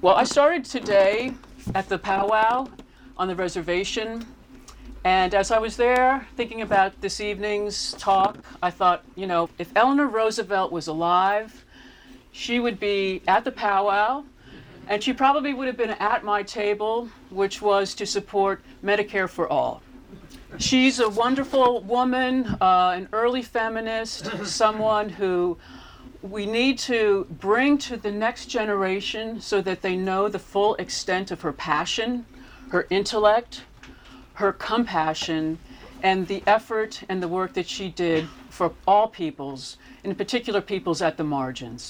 Well, I started today at the powwow on the reservation, and as I was there thinking about this evening's talk, I thought, if Eleanor Roosevelt was alive, she would be at the powwow, and she probably would have been at my table, which was to support Medicare for all. She's a wonderful woman, an early feminist, someone who we need to bring to the next generation so that they know the full extent of her passion, her intellect, her compassion, and the effort and the work that she did for all peoples, in particular peoples at the margins.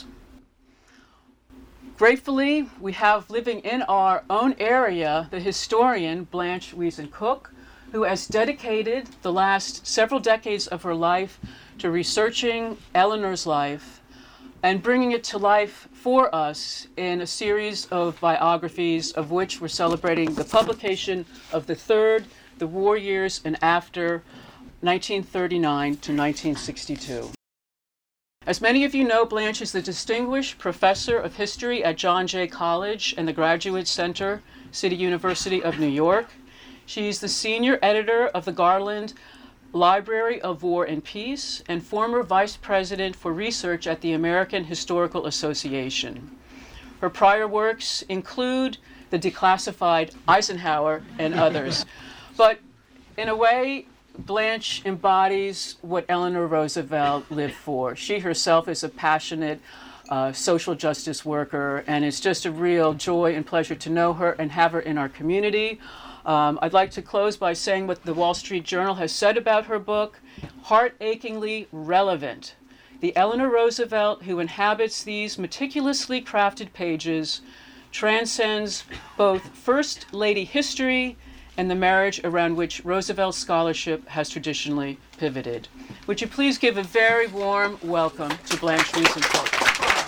Gratefully, we have living in our own area the historian Blanche Wiesen-Cook, who has dedicated the last several decades of her life to researching Eleanor's life and bringing it to life for us in a series of biographies, of which we're celebrating the publication of the third, The War Years and After, 1939 to 1962. As many of you know, Blanche is the Distinguished Professor of History at John Jay College and the Graduate Center, City University of New York. She's the Senior Editor of the Garland Library of War and Peace, and former Vice President for Research at the American Historical Association. Her prior works include the declassified Eisenhower and others. But in a way, Blanche embodies what Eleanor Roosevelt lived for. She herself is a passionate social justice worker, and it's just a real joy and pleasure to know her and have her in our community. I'd like to close by saying what the Wall Street Journal has said about her book: heart-achingly relevant. The Eleanor Roosevelt who inhabits these meticulously crafted pages transcends both First Lady history and the marriage around which Roosevelt scholarship has traditionally pivoted. Would you please give a very warm welcome to Blanche Wiesen-Cook.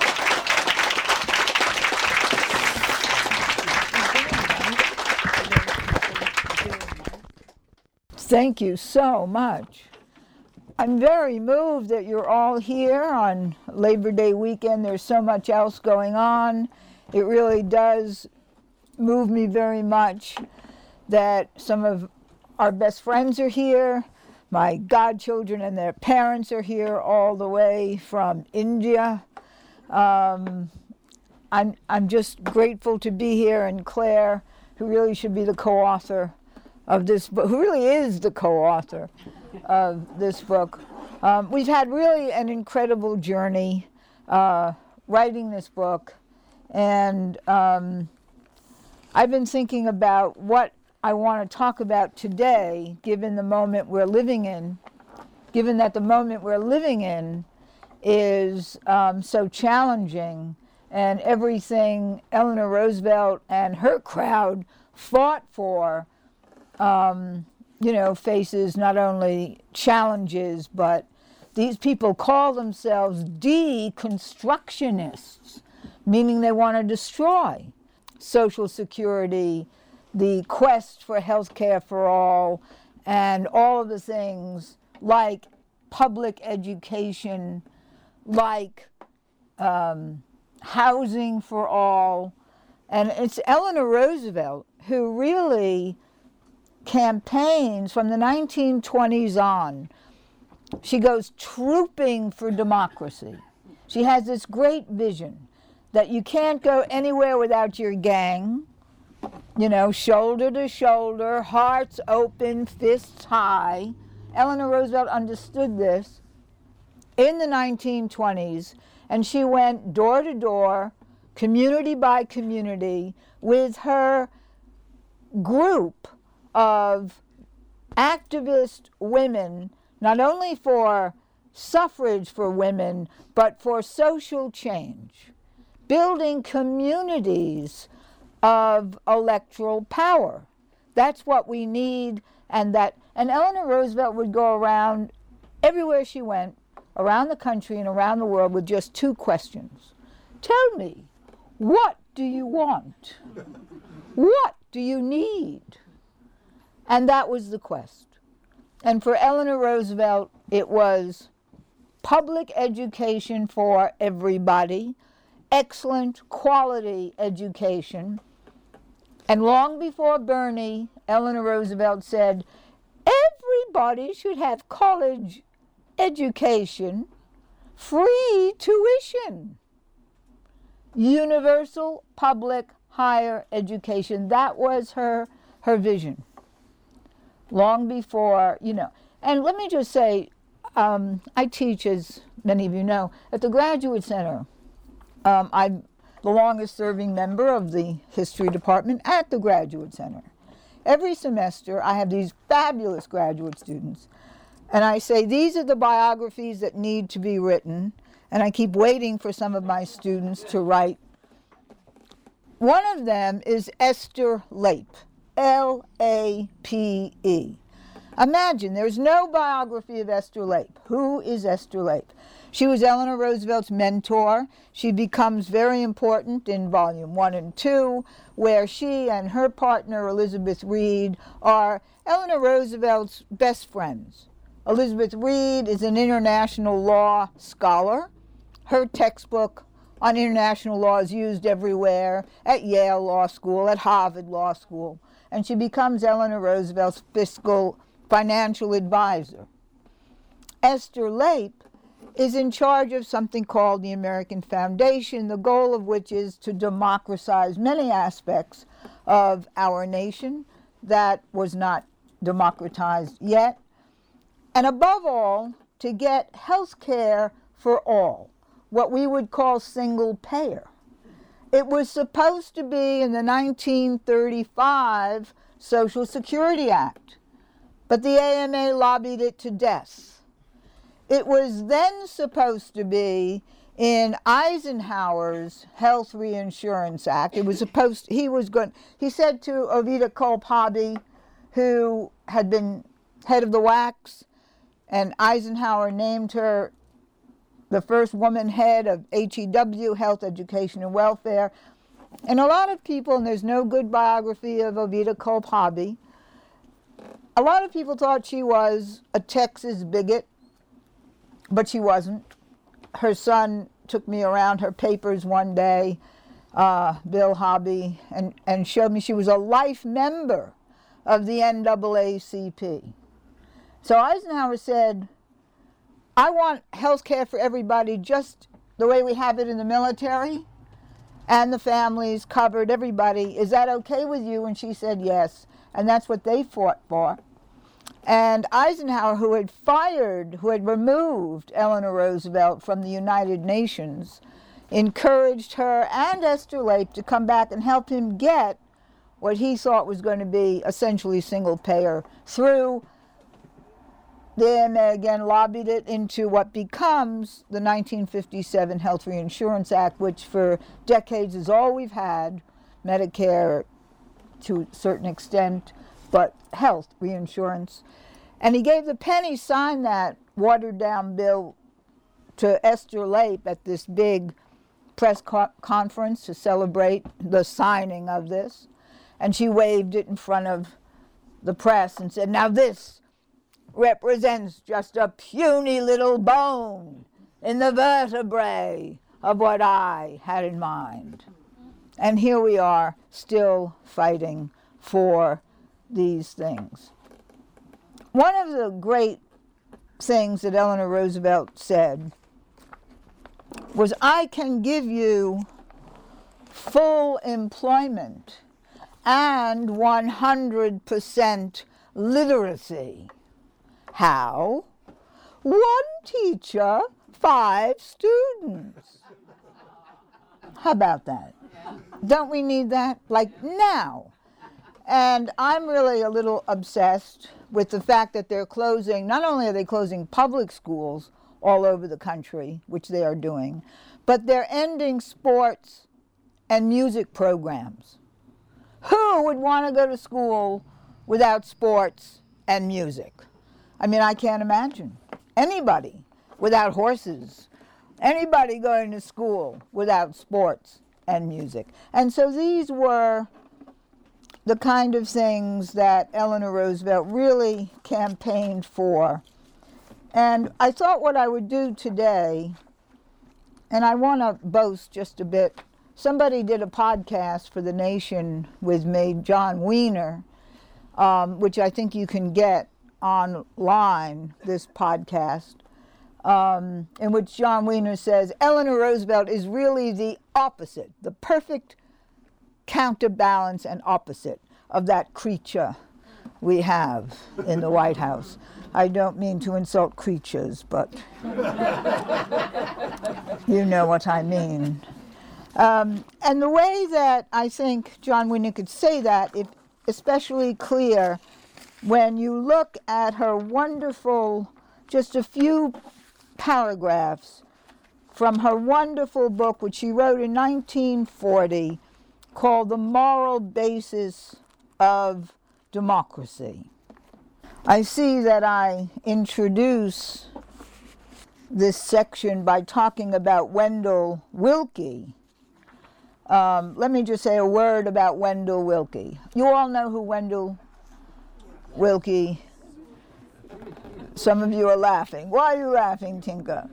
Thank you so much. I'm very moved that you're all here on Labor Day weekend. There's so much else going on. It really does move me very much that some of our best friends are here. My godchildren and their parents are here all the way from India. I'm just grateful to be here, and Claire, who really should be the co-author of this book, who really is the co-author of this book. We've had really an incredible journey writing this book, and I've been thinking about what I want to talk about today, given the moment we're living in, given that the moment we're living in is so challenging, and everything Eleanor Roosevelt and her crowd fought for faces not only challenges, but these people call themselves deconstructionists, meaning they want to destroy Social Security, the quest for health care for all, and all of the things like public education, like housing for all. And it's Eleanor Roosevelt who really campaigns from the 1920s on. She goes trooping for democracy. She has this great vision that you can't go anywhere without your gang, shoulder to shoulder, hearts open, fists high. Eleanor Roosevelt understood this in the 1920s, and she went door to door, community by community, with her group of activist women, not only for suffrage for women, but for social change, building communities of electoral power. That's what we need, and Eleanor Roosevelt would go around everywhere she went, around the country and around the world, with just two questions. Tell me, what do you want? What do you need? And that was the quest. And for Eleanor Roosevelt, it was public education for everybody, excellent quality education. And long before Bernie, Eleanor Roosevelt said, everybody should have college education, free tuition, universal public higher education. That was her vision. Long before, And let me just say, I teach, as many of you know, at the Graduate Center. I'm the longest serving member of the history department at the Graduate Center. Every semester, I have these fabulous graduate students, and I say, these are the biographies that need to be written, and I keep waiting for some of my students to write. One of them is Esther Lape, L-A-P-E. Imagine, there's no biography of Esther Lape. Who is Esther Lape? She was Eleanor Roosevelt's mentor. She becomes very important in Volume 1 and 2, where she and her partner, Elizabeth Reed, are Eleanor Roosevelt's best friends. Elizabeth Reed is an international law scholar. Her textbook on international law is used everywhere, at Yale Law School, at Harvard Law School, and she becomes Eleanor Roosevelt's financial advisor. Esther Lape is in charge of something called the American Foundation, the goal of which is to democratize many aspects of our nation that was not democratized yet, and above all, to get health care for all, what we would call single payer. It was supposed to be in the 1935 Social Security Act, but the AMA lobbied it to death. It was then supposed to be in Eisenhower's Health Reinsurance Act. It was supposed, he said to Oveta Kolb-Hobby, who had been head of the WACs, and Eisenhower named her the first woman head of HEW, Health, Education, and Welfare. And a lot of people, and there's no good biography of Oveta Kolb-Hobby, a lot of people thought she was a Texas bigot, but she wasn't. Her son took me around her papers one day, Bill Hobby, and showed me she was a life member of the NAACP. So Eisenhower said, I want health care for everybody just the way we have it in the military, and the families covered, everybody. Is that okay with you? And she said yes, and that's what they fought for. And Eisenhower, who had removed Eleanor Roosevelt from the United Nations, encouraged her and Esther Lape to come back and help him get what he thought was going to be essentially single payer through the AMA, again, lobbied it into what becomes the 1957 Health Reinsurance Act, which for decades is all we've had, Medicare to a certain extent, but health reinsurance. And he gave the pen, he signed that watered-down bill to Esther Lape at this big press conference to celebrate the signing of this. And she waved it in front of the press and said, now this represents just a puny little bone in the vertebrae of what I had in mind. And here we are, still fighting for these things. One of the great things that Eleanor Roosevelt said was, I can give you full employment and 100% literacy. How? 1 teacher, 5 students. How about that? Don't we need that? Like now. And I'm really a little obsessed with the fact that they're closing, not only are they closing public schools all over the country, which they are doing, but they're ending sports and music programs. Who would want to go to school without sports and music? I mean, I can't imagine anybody without horses, anybody going to school without sports and music. And so these were the kind of things that Eleanor Roosevelt really campaigned for. And I thought what I would do today and I want to boast just a bit. Somebody did a podcast for The Nation with me, John Wiener, which I think you can get online, this podcast, in which John Wiener says, Eleanor Roosevelt is really the opposite, the perfect counterbalance and opposite of that creature we have in the White House. I don't mean to insult creatures, but you know what I mean. And the way that I think John Wiener could say that, it's especially clear when you look at her wonderful, just a few paragraphs from her wonderful book, which she wrote in 1940, called The Moral Basis of Democracy. I see that I introduce this section by talking about Wendell Willkie. Let me just say a word about Wendell Willkie. You all know who Wendell Willkie. Some of you are laughing. Why are you laughing, Tinka?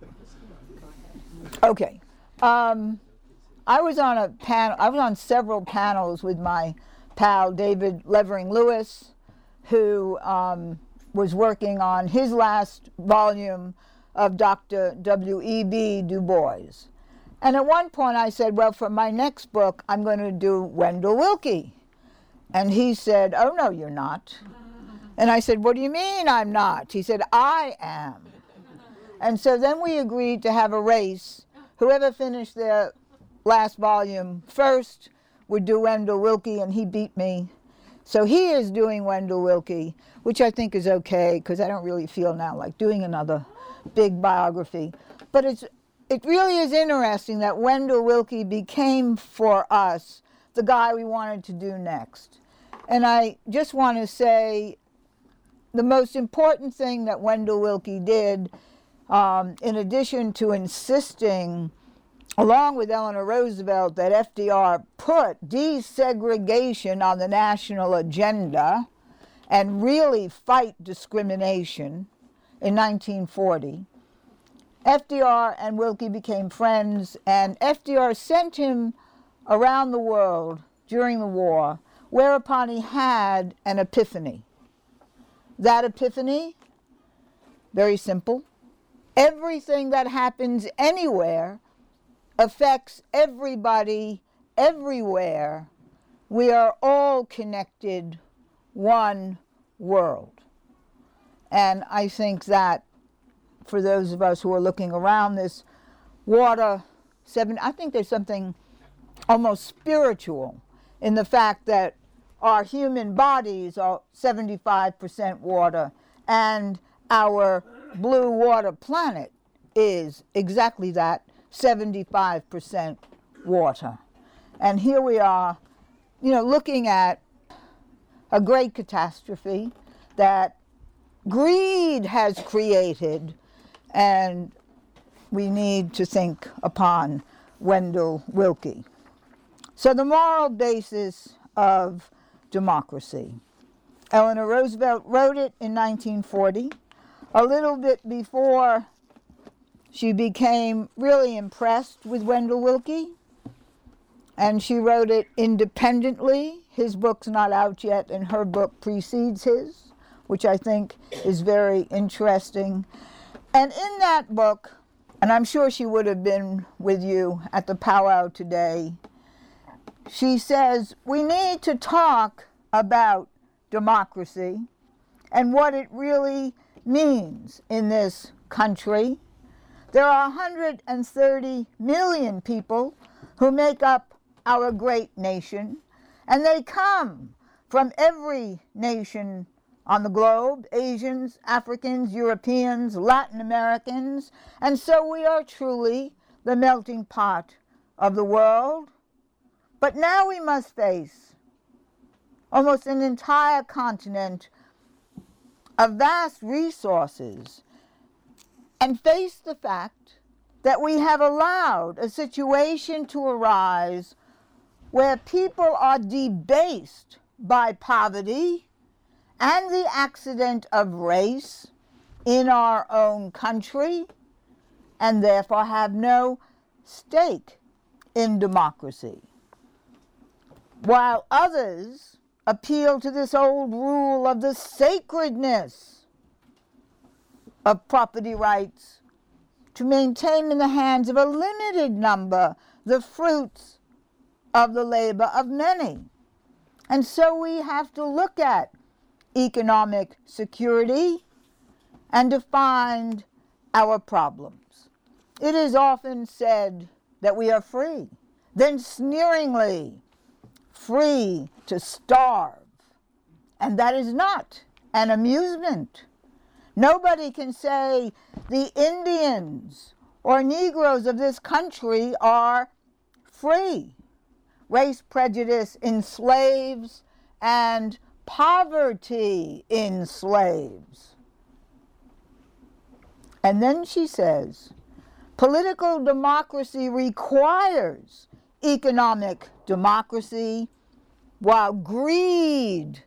Okay. I was on several panels with my pal David Levering Lewis, who was working on his last volume of Dr. W.E.B. Du Bois. And at one point I said, well, for my next book, I'm going to do Wendell Willkie. And he said, oh, no, you're not. And I said, what do you mean I'm not? He said, I am. And so then we agreed to have a race. Whoever finished their last volume first would do Wendell Willkie, and he beat me. So he is doing Wendell Willkie, which I think is okay, because I don't really feel now like doing another big biography. But it really is interesting that Wendell Willkie became for us the guy we wanted to do next. And I just want to say the most important thing that Wendell Willkie did, in addition to insisting, along with Eleanor Roosevelt, that FDR put desegregation on the national agenda and really fight discrimination in 1940, FDR and Willkie became friends, and FDR sent him around the world during the war, whereupon he had an epiphany. That epiphany, very simple. Everything that happens anywhere affects everybody, everywhere. We are all connected, one world. And I think that for those of us who are looking around this water, I think there's something almost spiritual in the fact that our human bodies are 75% water, and our blue water planet is exactly that, 75% water. And here we are, looking at a great catastrophe that greed has created, and we need to think upon Wendell Willkie. So the moral basis of democracy. Eleanor Roosevelt wrote it in 1940, a little bit before she became really impressed with Wendell Willkie, and she wrote it independently. His book's not out yet, and her book precedes his, which I think is very interesting. And in that book, and I'm sure she would have been with you at the powwow today, she says, we need to talk about democracy and what it really means in this country. There are 130 million people who make up our great nation, and they come from every nation on the globe, Asians, Africans, Europeans, Latin Americans, and so we are truly the melting pot of the world. But now we must face almost an entire continent of vast resources and face the fact that we have allowed a situation to arise where people are debased by poverty and the accident of race in our own country, and therefore have no stake in democracy, while others appeal to this old rule of the sacredness of property rights to maintain in the hands of a limited number the fruits of the labor of many. And so we have to look at economic security and to find our problems. It is often said that we are free, then sneeringly free to starve. And that is not an amusement. Nobody can say the Indians or Negroes of this country are free. Race prejudice enslaves and poverty enslaves. And then she says, political democracy requires economic democracy, while greed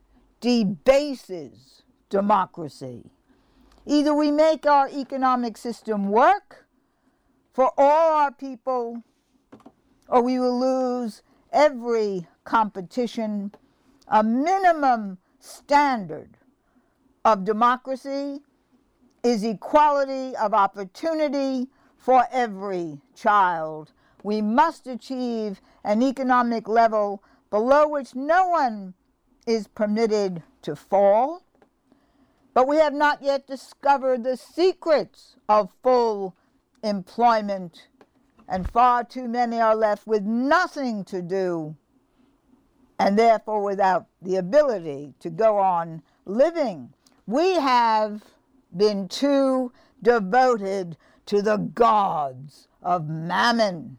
debases democracy. Either we make our economic system work for all our people, or we will lose every competition. A minimum standard of democracy is equality of opportunity for every child. We must achieve an economic level below which no one is permitted to fall. But we have not yet discovered the secrets of full employment, and far too many are left with nothing to do, and therefore without the ability to go on living. We have been too devoted to the gods of mammon,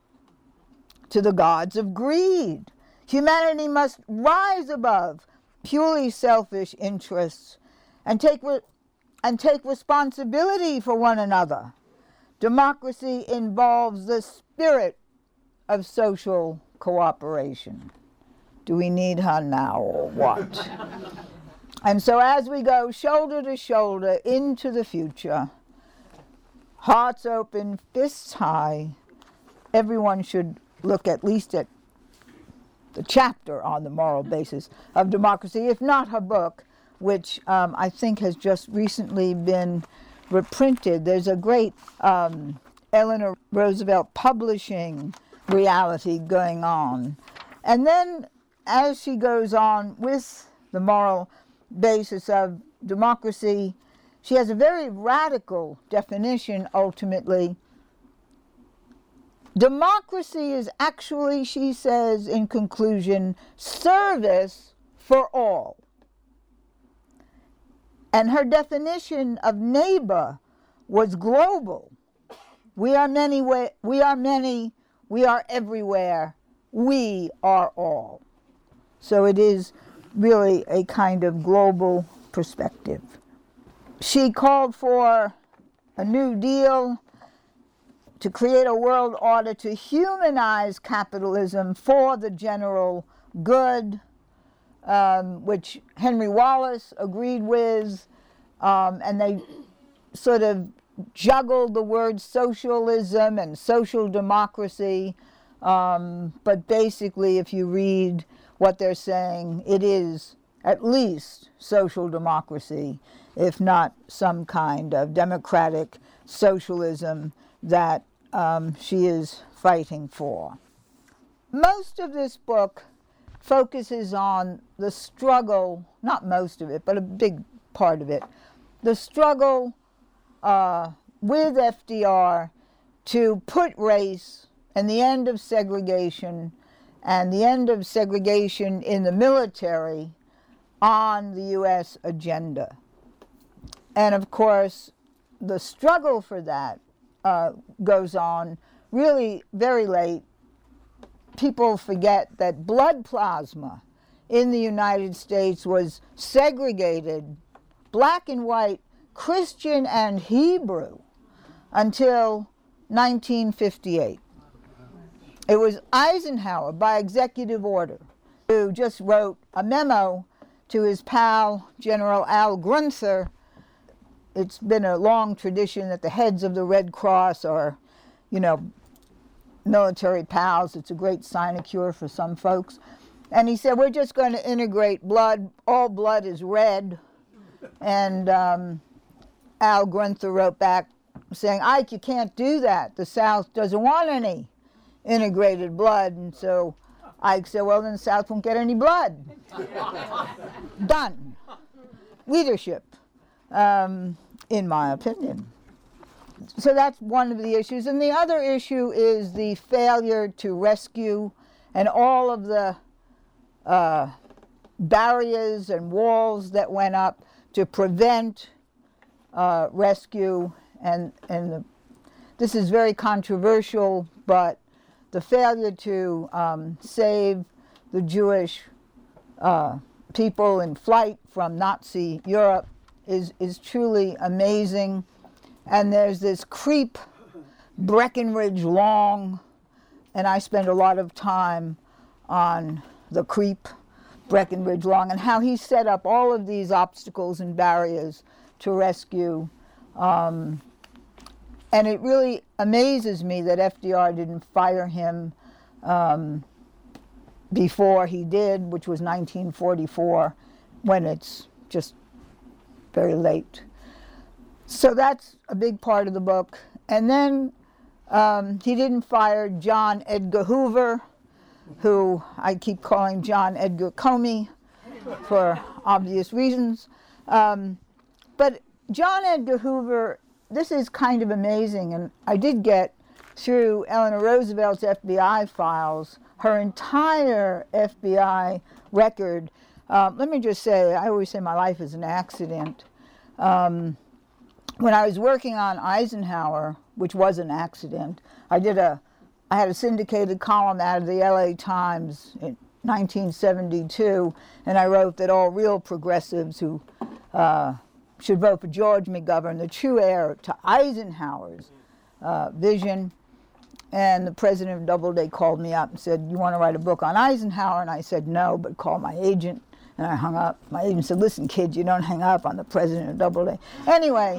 to the gods of greed. Humanity must rise above purely selfish interests and take responsibility for one another. Democracy involves the spirit of social cooperation. Do we need her now or what? And so as we go shoulder to shoulder into the future, hearts open, fists high, everyone should look at least at the chapter on the moral basis of democracy, if not her book, which I think has just recently been reprinted. There's a great Eleanor Roosevelt publishing reality going on. And then as she goes on with the moral basis of democracy, she has a very radical definition ultimately. Democracy is actually, she says in conclusion, service for all. And her definition of neighbor was global. We are many, we are everywhere, we are all. So it is really a kind of global perspective. She called for a New Deal to create a world order to humanize capitalism for the general good, which Henry Wallace agreed with, and they sort of juggled the words socialism and social democracy, but basically if you read what they're saying, it is at least social democracy, if not some kind of democratic socialism that she is fighting for. Most of this book focuses on the struggle, not most of it, but a big part of it, the struggle with FDR to put race and the end of segregation and the end of segregation in the military on the U.S. agenda. And of course, the struggle for that goes on really very late. People forget that blood plasma in the United States was segregated, black and white, Christian and Hebrew, until 1958. It was Eisenhower, by executive order, who just wrote a memo to his pal, General Al Grunther, it's been a long tradition that the heads of the Red Cross are, you know, military pals. It's a great sinecure for some folks. And he said, we're just going to integrate blood. All blood is red. And Al Grunther wrote back saying, Ike, you can't do that. The South doesn't want any integrated blood. And so Ike said, well, then the South won't get any blood. Done. Leadership, in my opinion. So that's one of the issues. And the other issue is the failure to rescue and all of the barriers and walls that went up to prevent rescue. This is very controversial, but the failure to save the Jewish people in flight from Nazi Europe is truly amazing. And there's this creep, Breckinridge Long, and I spend a lot of time on the creep, Breckinridge Long, and how he set up all of these obstacles and barriers to rescue. And it really amazes me that FDR didn't fire him before he did, which was 1944, when it's just very late. So that's a big part of the book. And then he didn't fire John Edgar Hoover, who I keep calling John Edgar Comey for obvious reasons. But John Edgar Hoover, this is kind of amazing, and I did get through Eleanor Roosevelt's FBI files, her entire FBI record. Let me just say, I always say my life is an accident. When I was working on Eisenhower, which was an accident, I had a syndicated column out of the LA Times in 1972, and I wrote that all real progressives who should vote for George McGovern, the true heir to Eisenhower's vision. And the president of Doubleday called me up and said, you want to write a book on Eisenhower? And I said, no, but call my agent. And I hung up. My agent said, listen, kid, you don't hang up on the president of Doubleday. Anyway,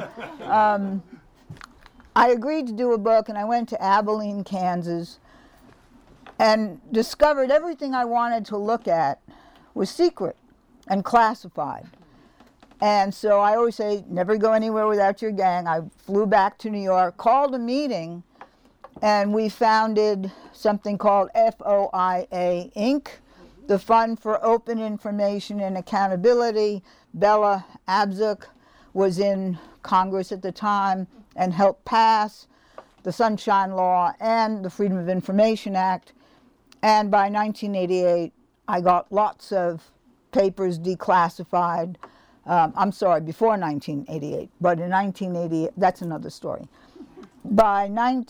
I agreed to do a book, and I went to Abilene, Kansas, and discovered everything I wanted to look at was secret and classified. And so I always say, never go anywhere without your gang. I flew back to New York, called a meeting, and we founded something called FOIA, Inc., the Fund for Open Information and Accountability. Bella Abzug was in Congress at the time and helped pass the Sunshine Law and the Freedom of Information Act. And by 1988, I got lots of papers declassified. I'm sorry, before 1988, but in 1988, that's another story. By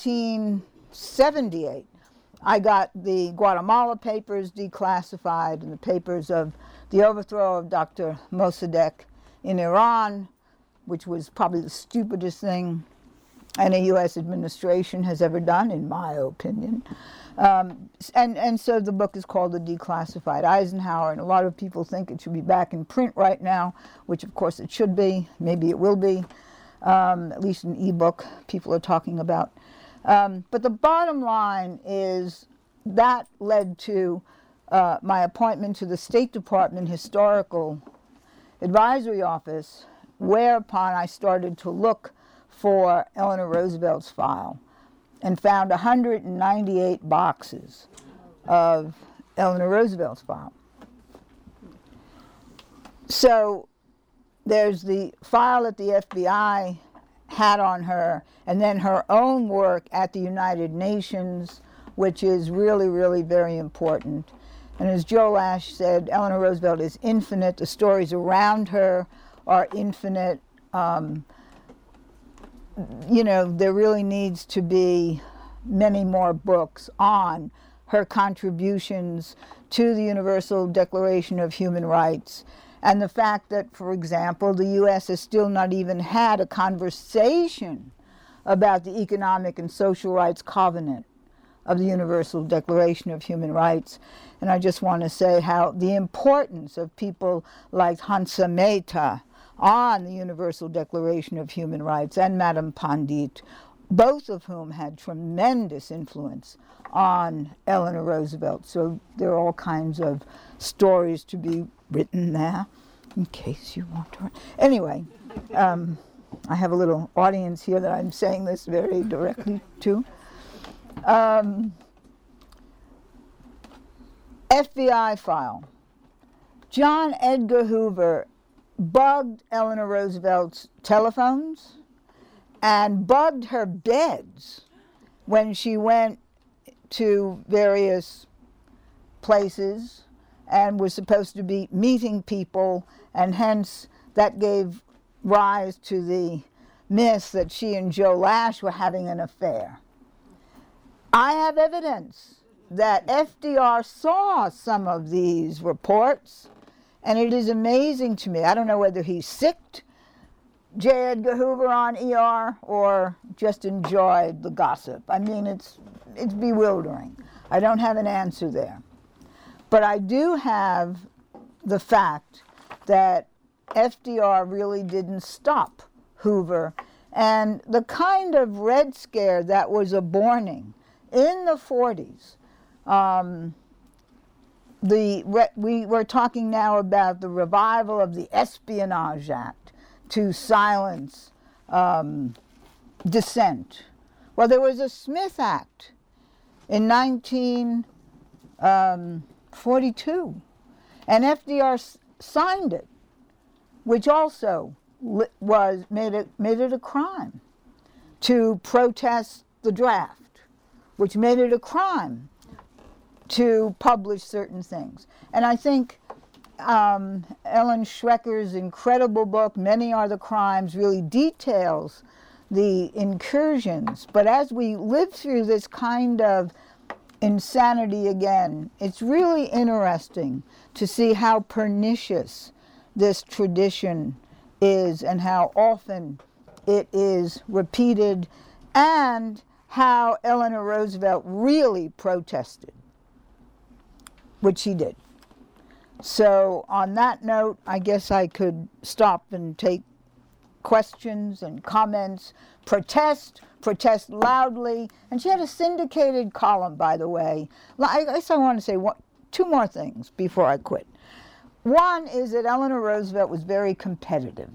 1978, I got the Guatemala papers declassified and the papers of the overthrow of Dr. Mossadegh in Iran, which was probably the stupidest thing any U.S. administration has ever done, in my opinion. And so the book is called The Declassified Eisenhower, and a lot of people think it should be back in print right now, which of course it should be. Maybe it will be, at least an ebook people are talking about. But the bottom line is that led to my appointment to the State Department Historical Advisory Office, whereupon I started to look for Eleanor Roosevelt's file and found 198 boxes of Eleanor Roosevelt's file. So there's the file that the FBI had on her, and then her own work at the United Nations, which is really, really very important. And as Joe Lash said, Eleanor Roosevelt is infinite. The stories around her are infinite. There really needs to be many more books on her contributions to the Universal Declaration of Human Rights, and the fact that, for example, the U.S. has still not even had a conversation about the Economic and Social Rights Covenant of the Universal Declaration of Human Rights. And I just want to say how the importance of people like Hansa Mehta, on the Universal Declaration of Human Rights, and Madame Pandit, both of whom had tremendous influence on Eleanor Roosevelt. So there are all kinds of stories to be written there, in case you want to. Anyway, I have a little audience here that I'm saying this very directly to. FBI file. John Edgar Hoover bugged Eleanor Roosevelt's telephones and bugged her beds when she went to various places and was supposed to be meeting people, and hence that gave rise to the myth that she and Joe Lash were having an affair. I have evidence that FDR saw some of these reports, and it is amazing to me. I don't know whether he sicked J. Edgar Hoover on ER or just enjoyed the gossip. I mean, it's bewildering. I don't have an answer there. But I do have the fact that FDR really didn't stop Hoover, and the kind of Red Scare that was aborting in the 40s. We were talking now about the revival of the Espionage Act to silence dissent. Well, there was a Smith Act in 1942, and FDR signed it, which also made it a crime to protest the draft, which made it a crime to publish certain things. And I think Ellen Schrecker's incredible book, Many Are the Crimes, really details the incursions. But as we live through this kind of insanity again, it's really interesting to see how pernicious this tradition is and how often it is repeated, and how Eleanor Roosevelt really protested, which she did. So on that note, I guess I could stop and take questions and comments. Protest loudly. And she had a syndicated column, by the way. I guess I want to say two more things before I quit. One is that Eleanor Roosevelt was very competitive.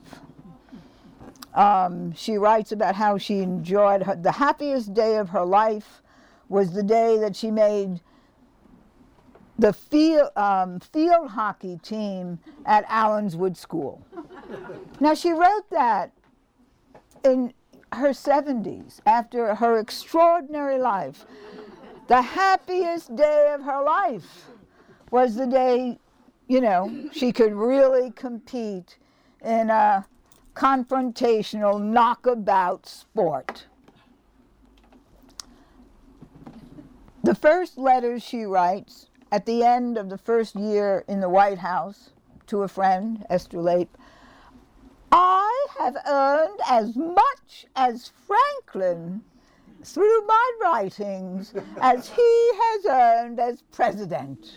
She writes about how she enjoyed the happiest day of her life was the day that she made the field hockey team at Allenswood School. Now, she wrote that in her 70s, after her extraordinary life. The happiest day of her life was the day, she could really compete in a confrontational, knockabout sport. The first letters she writes at the end of the first year in the White House to a friend, Esther Lape, I have earned as much as Franklin through my writings as he has earned as president.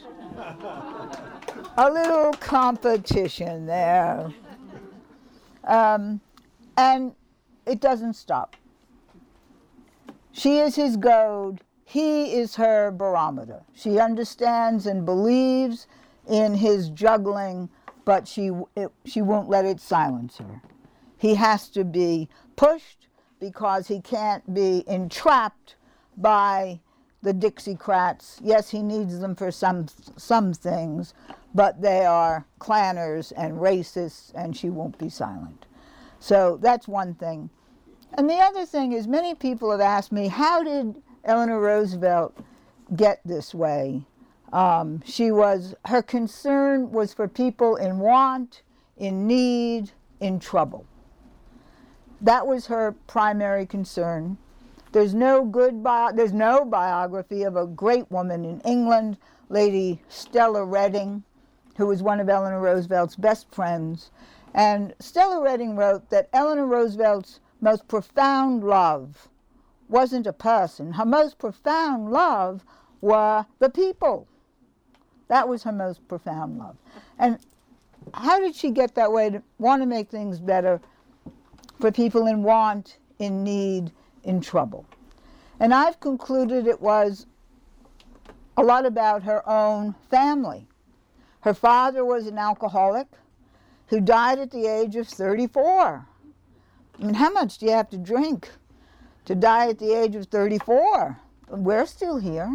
A little competition there. And it doesn't stop. She is his goad. He is her barometer. She understands and believes in his juggling, but she won't let it silence her. He has to be pushed because he can't be entrapped by the Dixiecrats. Yes, he needs them for some things, but they are clanners and racists, and she won't be silent. So that's one thing. And the other thing is, many people have asked me, how did Eleanor Roosevelt get this way? Her concern was for people in want, in need, in trouble. That was her primary concern. There's no biography of a great woman in England, Lady Stella Redding, who was one of Eleanor Roosevelt's best friends. And Stella Redding wrote that Eleanor Roosevelt's most profound love wasn't a person. Her most profound love were the people. That was her most profound love. And how did she get that way to want to make things better for people in want, in need, in trouble? And I've concluded it was a lot about her own family. Her father was an alcoholic who died at the age of 34. I mean, how much do you have to drink to die at the age of 34? We're still here.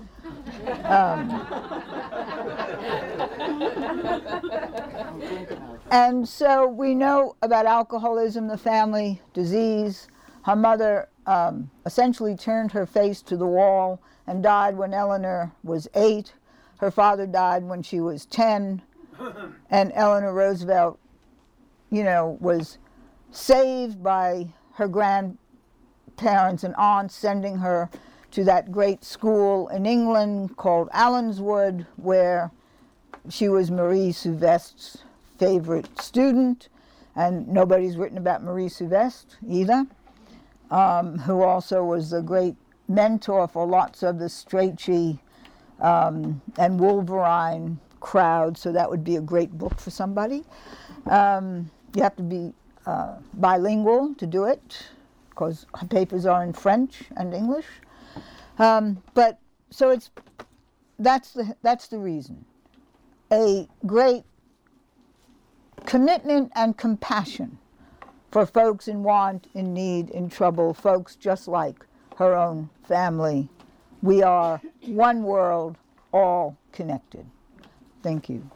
And so we know about alcoholism, the family disease. Her mother essentially turned her face to the wall and died when Eleanor was 8. Her father died when she was 10. And Eleanor Roosevelt, was saved by her grandparents and aunts sending her to that great school in England called Allenswood, where she was Marie Souvesque's favorite student, and nobody's written about Marie Souvesque either, who also was a great mentor for lots of the Strachey and Wolverine crowd, so that would be a great book for somebody. You have to be bilingual to do it, because her papers are in French and English. But so that's the reason. A great commitment and compassion for folks in want, in need, in trouble, folks just like her own family. We are one world, all connected. Thank you.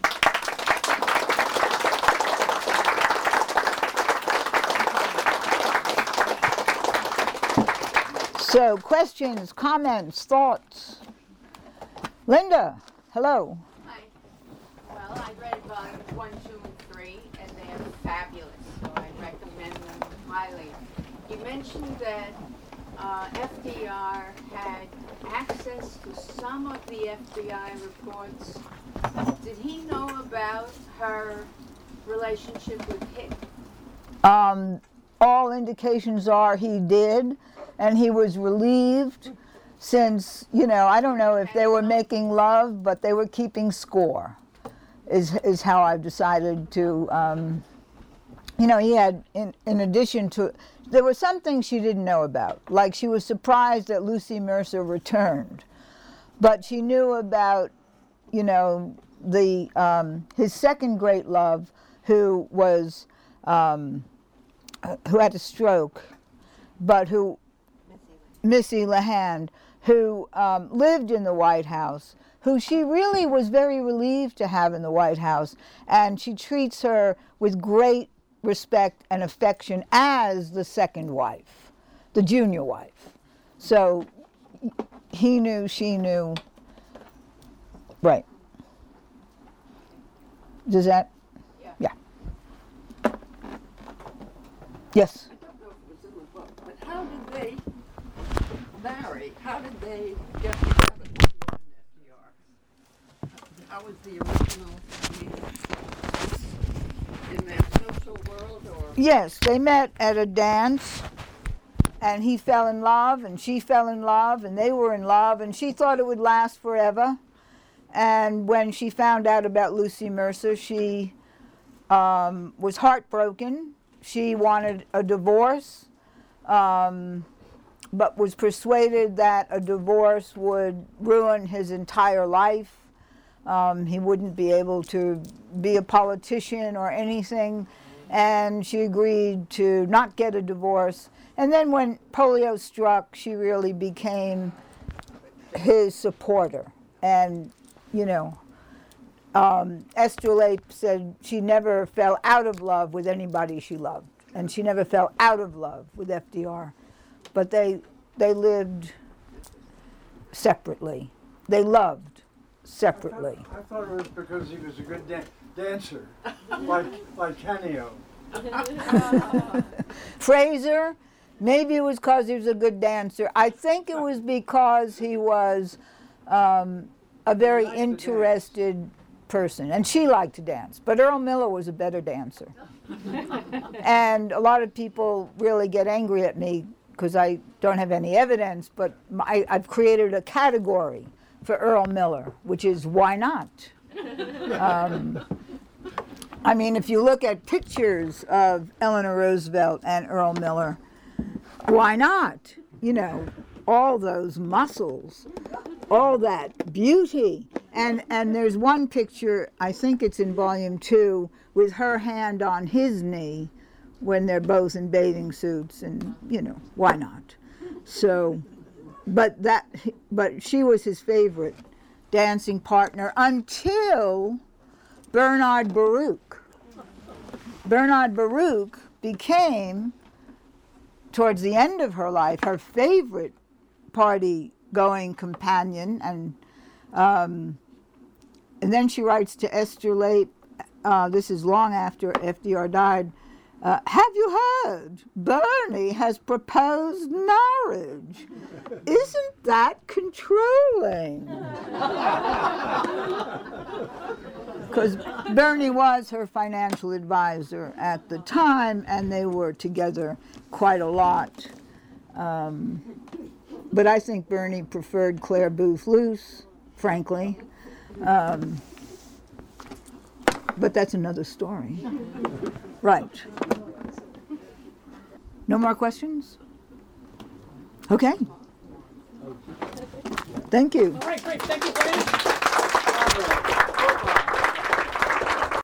So, questions, comments, thoughts? Linda, hello. Hi. Well, I read volumes 1, 2, and 3, and they're fabulous, so I recommend them highly. You mentioned that FDR had access to some of the FBI reports. Did he know about her relationship with Hick? All indications are he did, and he was relieved since, I don't know if they were making love, but they were keeping score, is how I've decided to, he had, in addition to, there were some things she didn't know about, like she was surprised that Lucy Mercer returned, but she knew about, his second great love, who had a stroke, but Missy LeHand, who lived in the White House, who she really was very relieved to have in the White House, and she treats her with great respect and affection as the second wife, the junior wife. So he knew, she knew. Right. Does that? Yeah. Yes. I don't know if it was in the book, but how did they marry? How did they get together with you and FDR? How was the original meeting? In that social world, or? Yes, they met at a dance, and he fell in love, and she fell in love, and they were in love, and she thought it would last forever. And when she found out about Lucy Mercer, she was heartbroken. She wanted a divorce, but was persuaded that a divorce would ruin his entire life. He wouldn't be able to be a politician or anything, and she agreed to not get a divorce. And then when polio struck, she really became his supporter. And, Estrelade said she never fell out of love with anybody she loved, and she never fell out of love with FDR. But they lived separately. They loved separately. I thought it was because he was a good dancer, like Canio. Fraser, maybe it was because he was a good dancer. I think it was because he was a very interested person, and she liked to dance. But Earl Miller was a better dancer. And a lot of people really get angry at me because I don't have any evidence, but I've created a category for Earl Miller, which is why not? I mean, if you look at pictures of Eleanor Roosevelt and Earl Miller, why not? You know, all those muscles, all that beauty. And there's one picture, I think it's in volume 2, with her hand on his knee when they're both in bathing suits, and, you know, why not? So, but she was his favorite dancing partner until Bernard Baruch. Bernard Baruch became, towards the end of her life, her favorite party-going companion, and then she writes to Esther Lape, this is long after FDR died, have you heard? Bernie has proposed marriage. Isn't that controlling? Because Bernie was her financial advisor at the time, and they were together quite a lot. But I think Bernie preferred Claire Booth Luce, frankly. But that's another story. Right. No more questions? Okay. Thank you. All right, great. Thank you very much.